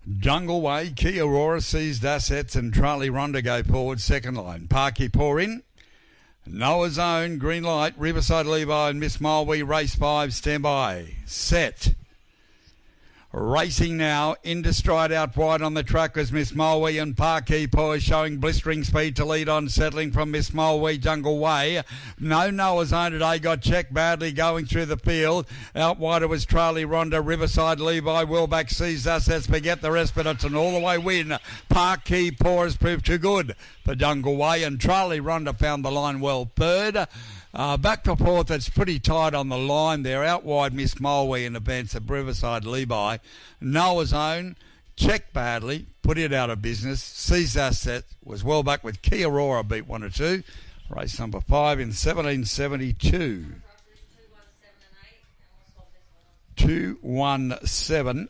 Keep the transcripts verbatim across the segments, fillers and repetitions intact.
Jungle Way, Key Aurora, Seized Assets and Charlie Ronda go forward, second line. Parky Pour in. Noah's Own, green light, Riverside Levi and Miss Mulwee, race five, stand by. Set. Racing now, into stride out wide on the track was Miss Mulwee and Parky Pour showing blistering speed to lead on, settling from Miss Mulwee, Jungle Way. No Noah's Own today, got checked badly going through the field. Out wide it was Charlie Ronda, Riverside Levi, Wellback Seized Assets, forget the rest, but it's an all-the-way win. Parky Pour has proved too good for Jungle Way, and Charlie Ronda found the line well third. Uh, back to fourth, it's pretty tight on the line there. Out wide, Miss Mulwee in advance of Riverside Levi. Noah's Own, checked badly, put it out of business. Seized Asset was well back with Key Aurora, beat one or two. Race number five in seventeen seventy-two. two one seven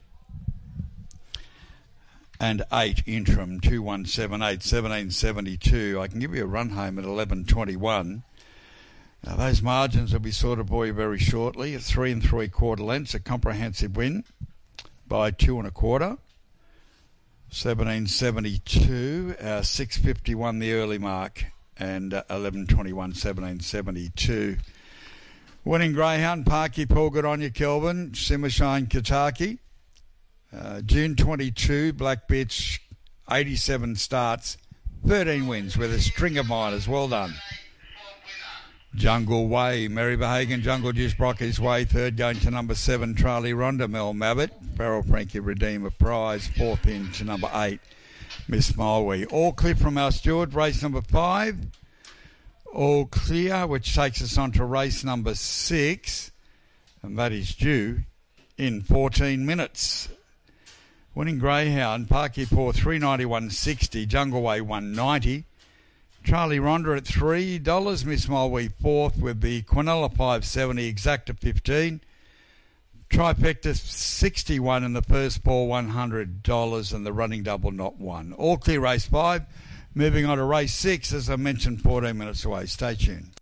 and eight interim, two one seven eight, seventeen seventy-two. I can give you a run home at eleven twenty-one. Now, those margins will be sorted for you very shortly. A three and three quarter lengths, a comprehensive win by two and a quarter. seventeen seventy-two, uh, six fifty-one the early mark, and uh, eleven twenty-one, seventeen seventy-two. Winning Greyhound, Parky Pour, good on you, Kelvin. Simmershine Kataki. Uh, June twenty-two, Black Bitch, eighty-seven starts, thirteen wins with a string of minors. Well done. Jungle Way, Mary Behagan, Jungle Juice Brocky's Way, third going to number seven, Charlie Ronda, Mel Mabbott, Farrell Frankie Redeemer Prize, fourth in to number eight, Miss Mulwee. All clear from our steward, race number five. All clear, which takes us on to race number six, and that is due in fourteen minutes. Winning Greyhound, Parky Pour three ninety-one sixty, Jungle Way one ninety. Charlie Ronda at three dollars, Miss Mulwee fourth with the Quinella five seventy, Exacta fifteen. Trifecta sixty-one in the first ball, one hundred dollars, and the running double not one. All clear race five. Moving on to race six, as I mentioned, fourteen minutes away. Stay tuned.